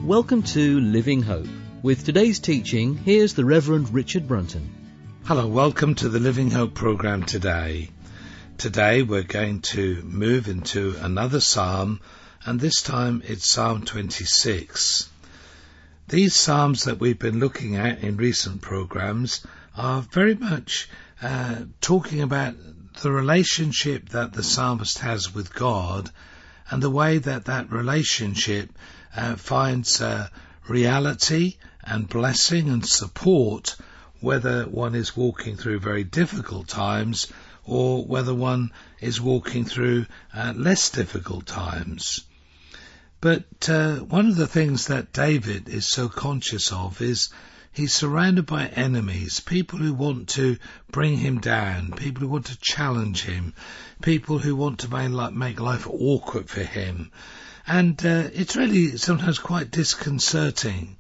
Welcome to Living Hope. With today's teaching, here's the Reverend Richard Brunton. Hello, welcome to the Living Hope program today. Today we're going to move into another psalm, and this time it's Psalm 26. These psalms that we've been looking at in recent programs are very much talking about the relationship that the psalmist has with God and the way that that relationship finds reality and blessing and support, whether one is walking through very difficult times or whether one is walking through less difficult times. But one of the things that David is so conscious of is he's surrounded by enemies, people who want to bring him down, people who want to challenge him, people who want to make life awkward for him. And it's really sometimes quite disconcerting.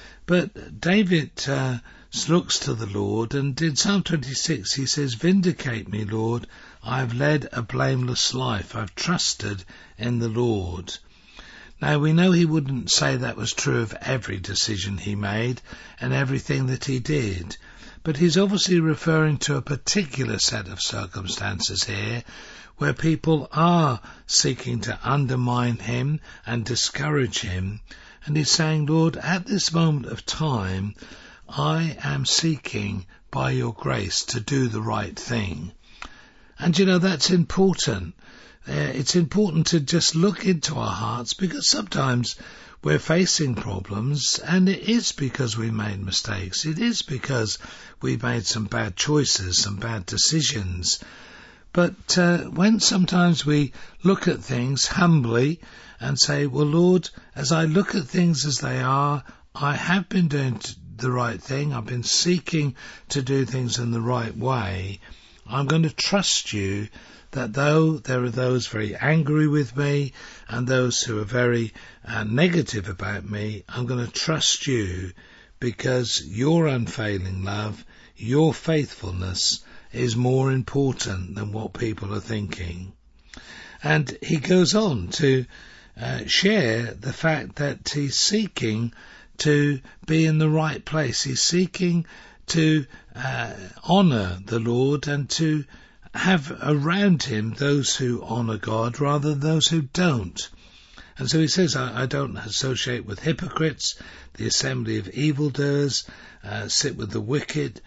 But David looks to the Lord, and in Psalm 26 he says, "Vindicate me, Lord, I have led a blameless life, I've trusted in the Lord." Now we know he wouldn't say that was true of every decision he made and everything that he did, but he's obviously referring to a particular set of circumstances here where people are seeking to undermine him and discourage him, and he's saying, Lord, at this moment of time, I am seeking by your grace to do the right thing. And you know, that's important. It's important to just look into our hearts, because sometimes we're facing problems, and it is because we made mistakes. It is because we made some bad choices, some bad decisions. But when sometimes we look at things humbly and say, well, Lord, as I look at things as they are, I have been doing the right thing. I've been seeking to do things in the right way. I'm going to trust you that though there are those very angry with me and those who are very negative about me, I'm going to trust you because your unfailing love, your faithfulness is more important than what people are thinking. And he goes on to share the fact that he's seeking to be in the right place. He's seeking to honour the Lord and to have around him those who honour God rather than those who don't. And so he says, I don't associate with hypocrites, the assembly of evildoers, sit with the wicked.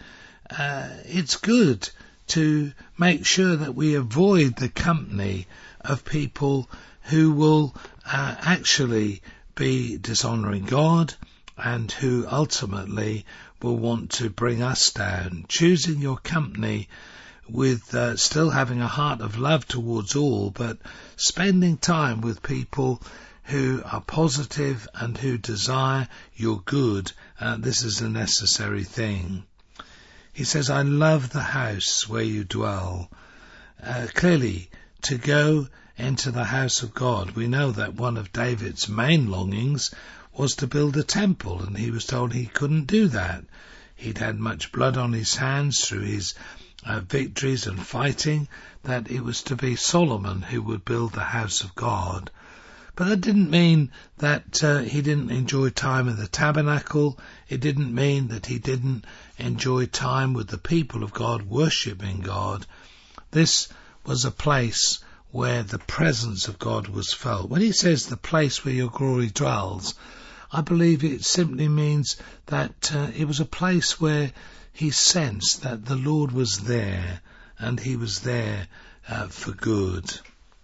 It's good to make sure that we avoid the company of people who will actually be dishonouring God and who ultimately will want to bring us down. Choosing your company with still having a heart of love towards all, but spending time with people who are positive and who desire your good. This is a necessary thing. He says, I love the house where you dwell. Clearly, to go into the house of God, we know that one of David's main longings was to build a temple, and he was told he couldn't do that. He'd had much blood on his hands through his victories and fighting, that it was to be Solomon who would build the house of God. But that didn't mean that he didn't enjoy time in the tabernacle. It didn't mean that he didn't enjoy time with the people of God, worshipping God. This was a place where the presence of God was felt. When he says the place where your glory dwells, I believe it simply means that it was a place where he sensed that the Lord was there, and he was there for good.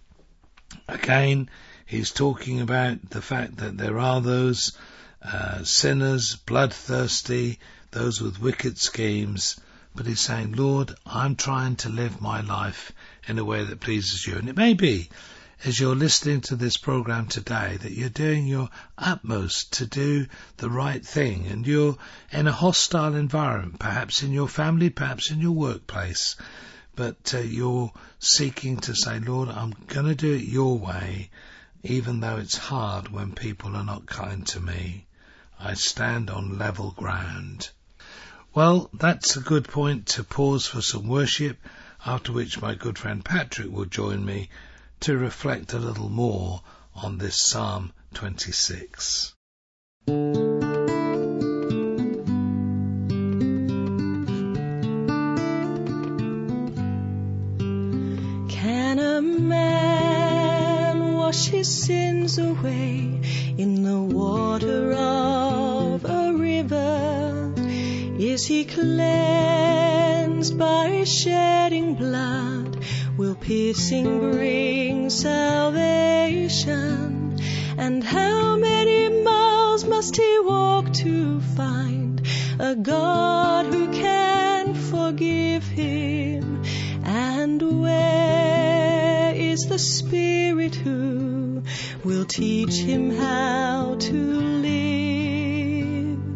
Again, he's talking about the fact that there are those sinners, bloodthirsty, those with wicked schemes, but he's saying, Lord, I'm trying to live my life in a way that pleases you. And it may be, as you're listening to this program today, that you're doing your utmost to do the right thing, and you're in a hostile environment, perhaps in your family, perhaps in your workplace, but you're seeking to say, Lord, I'm going to do it your way, even though it's hard when people are not kind to me. I stand on level ground. Well, that's a good point to pause for some worship, after which my good friend Patrick will join me to reflect a little more on this Psalm 26. Can a man wash his sins away in the water of a river? Is he cleansed by shedding blood? Will piercing bring salvation? And how many miles must he walk to find a God who can forgive him? And where is the Spirit who will teach him how to live?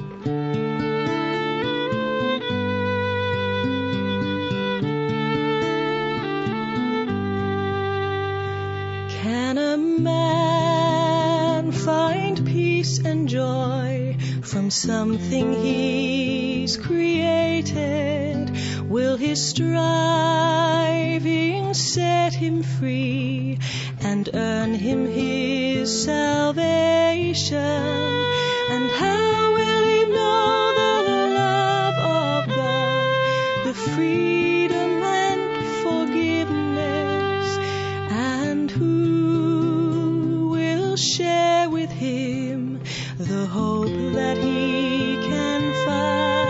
Can a man find peace and joy from something he's created? Will his striving set him free and earn him his salvation? And how will he know the love of God, the freedom and forgiveness? And who will share with him the hope that he can find?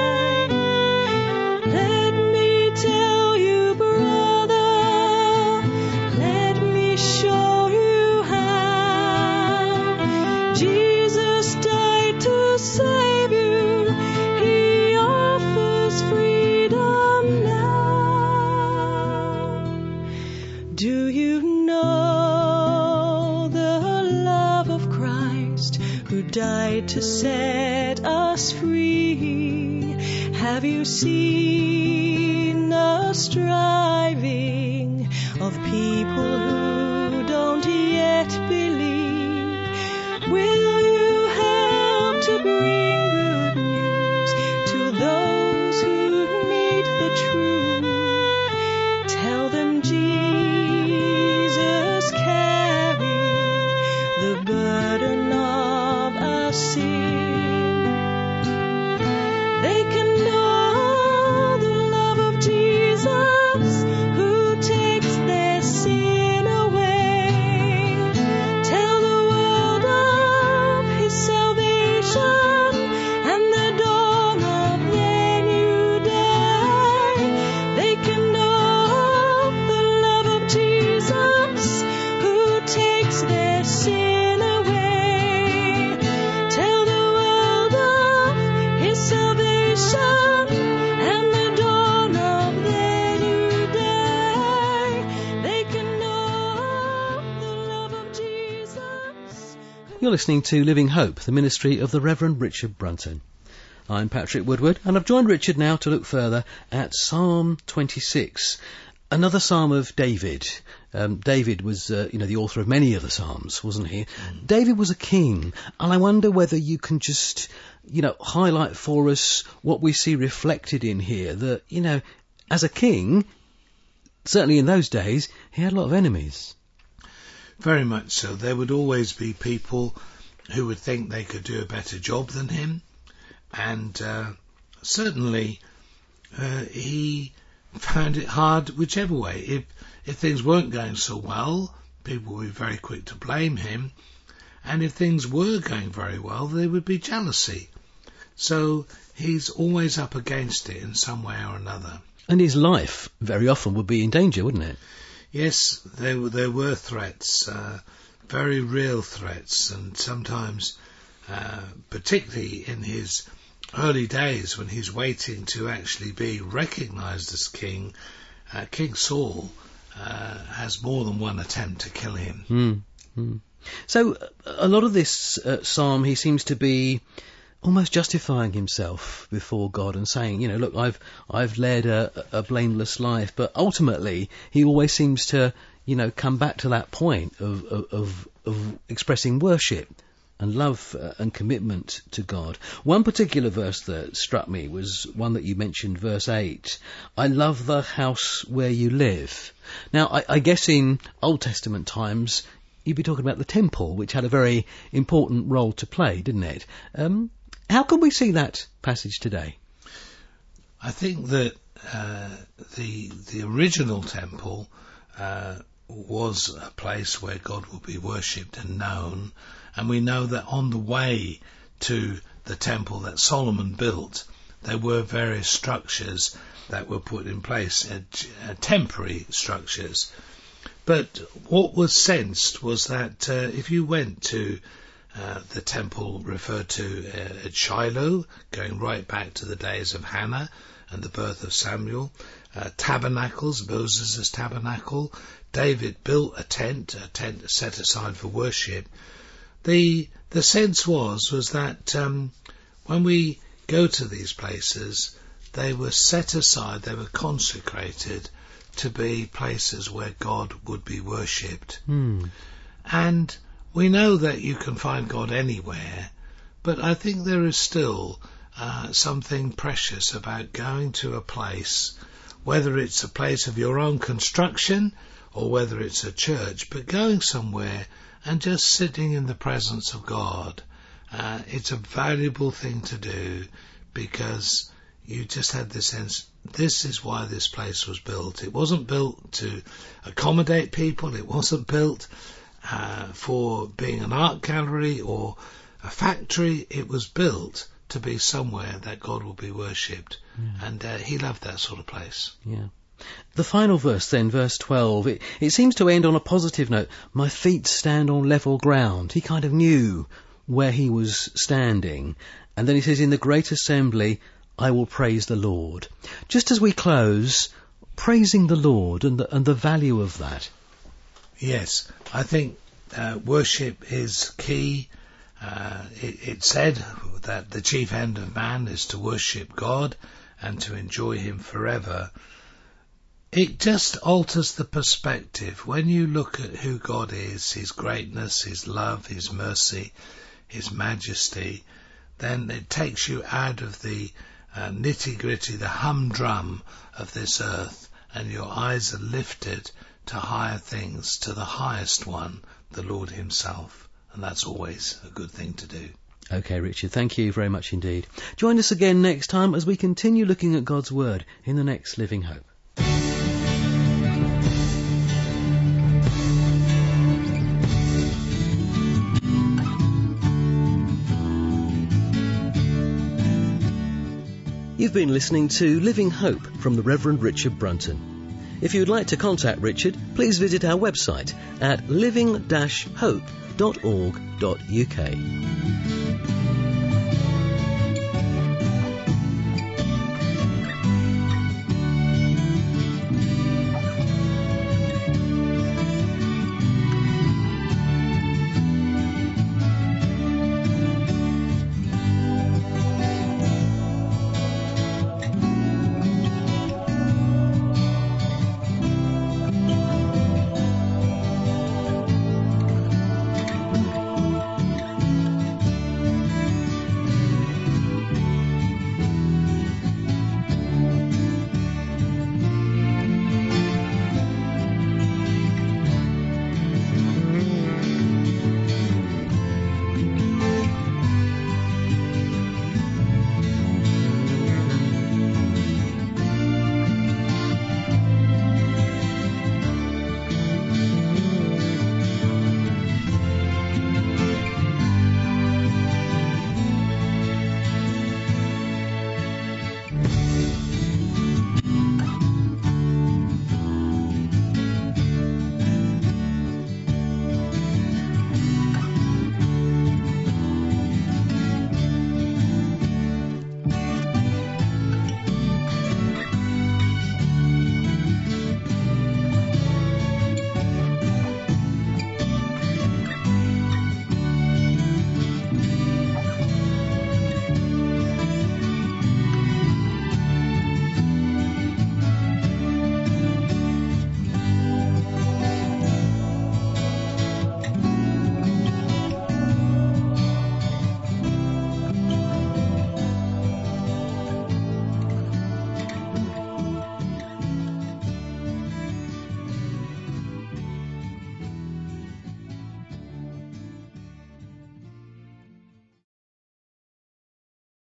Let me tell you, brother, let me show you how. Jesus died to save you. He offers freedom now. Do you know the love of Christ who died to set us free? Have you seen the striving of people who don't yet believe? Will you help to bring good news to those who need the truth? Tell them Jesus carried the burden of our sin. They can know the love of Jesus who takes their sin away. Tell the world of his salvation and the dawn of their new day. They can know the love of Jesus who takes their sin away. Tell the world of his salvation and the dawn of their new day. They can know the love of Jesus. You're listening to Living Hope, the ministry of the Reverend Richard Brunton. I'm Patrick Woodward, and I've joined Richard now to look further at Psalm 26, another psalm of David. David was, the author of many of the psalms, wasn't he? David was a king, and I wonder whether you can just, highlight for us what we see reflected in here. That, as a king, certainly in those days, he had a lot of enemies. Very much so. There would always be people who would think they could do a better job than him, and certainly he found it hard whichever way. If things weren't going so well, people would be very quick to blame him, and if things were going very well, there would be jealousy. So he's always up against it in some way or another. And his life very often would be in danger, wouldn't it? Yes, there were threats, very real threats, and sometimes, particularly in his early days when he's waiting to actually be recognised as king, King Saul has more than one attempt to kill him. So a lot of this psalm, he seems to be almost justifying himself before God and saying, look, I've led a blameless life, but ultimately he always seems to, come back to that point of expressing worship and love and commitment to God. One particular verse that struck me was one that you mentioned, verse 8. I love the house where you live. Now, I guess in Old Testament times, you'd be talking about the temple, which had a very important role to play, didn't it? How can we see that passage today? I think that the original temple was a place where God would be worshipped and known, and we know that on the way to the temple that Solomon built, there were various structures that were put in place, temporary structures. But what was sensed was that if you went to the temple referred to at Shiloh, going right back to the days of Hannah and the birth of Samuel, tabernacles, Moses' tabernacle, David built a tent set aside for worship. The sense was that when we go to these places, they were set aside, they were consecrated to be places where God would be worshipped. And we know that you can find God anywhere, but I think there is still something precious about going to a place, whether it's a place of your own construction or whether it's a church, but going somewhere and just sitting in the presence of God. It's a valuable thing to do, because you just had the sense, this is why this place was built. It wasn't built to accommodate people. It wasn't built for being an art gallery or a factory. It was built to be somewhere that God will be worshipped. And he loved that sort of place. Yeah. The final verse then, verse 12, it seems to end on a positive note. My feet stand on level ground. He kind of knew where he was standing. And then he says, in the great assembly, I will praise the Lord. Just as we close, praising the Lord and the value of that. Yes, I think worship is key. It said that the chief end of man is to worship God and to enjoy him forever. It just alters the perspective. When you look at who God is, his greatness, his love, his mercy, his majesty, then it takes you out of the nitty-gritty, the humdrum of this earth, and your eyes are lifted to higher things, to the highest one, the Lord himself. And that's always a good thing to do. Okay, Richard, thank you very much indeed. Join us again next time as we continue looking at God's Word in the next Living Hope. You've been listening to Living Hope from the Reverend Richard Brunton. If you would like to contact Richard, please visit our website at living-hope.org.uk.